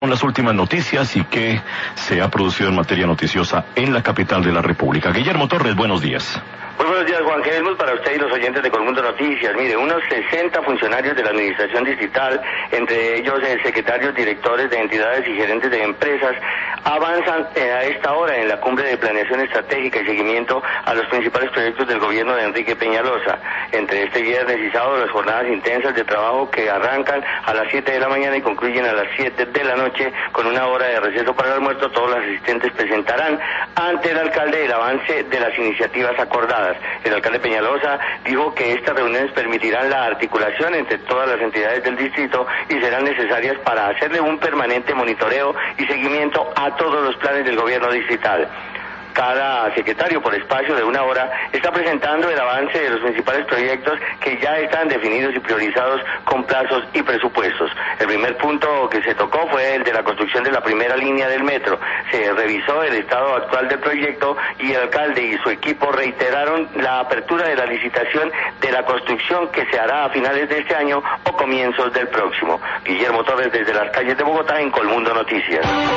con las últimas noticias y qué se ha producido en materia noticiosa en la capital de la República. Guillermo Torres, buenos días. Muy buenos días, Juan Jesús, para usted y los oyentes de Colmundo Noticias. Mire, unos 60 funcionarios de la Administración Distrital, entre ellos secretarios, directores de entidades y gerentes de empresas, avanzan a esta hora en la cumbre de planeación estratégica y seguimiento a los principales proyectos del gobierno de Enrique Peñalosa. Entre este viernes y sábado, las jornadas intensas de trabajo que arrancan a las 7 de la mañana y concluyen a las 7 de la noche con una hora de receso para el almuerzo. Todos los asistentes presentarán ante el alcalde el avance de las iniciativas acordadas. El alcalde Peñalosa dijo que estas reuniones permitirán la articulación entre todas las entidades del distrito y serán necesarias para hacerle un permanente monitoreo y seguimiento a todos los planes del gobierno distrital. Cada secretario, por espacio de una hora, está presentando el avance de los principales proyectos que ya están definidos y priorizados con plazos y presupuestos. El primer punto que se tocó fue el de la construcción de la primera línea del metro. Se revisó el estado actual del proyecto y el alcalde y su equipo reiteraron la apertura de la licitación de la construcción que se hará a finales de este año o comienzos del próximo. Guillermo Torres, desde las calles de Bogotá, en Colmundo Noticias.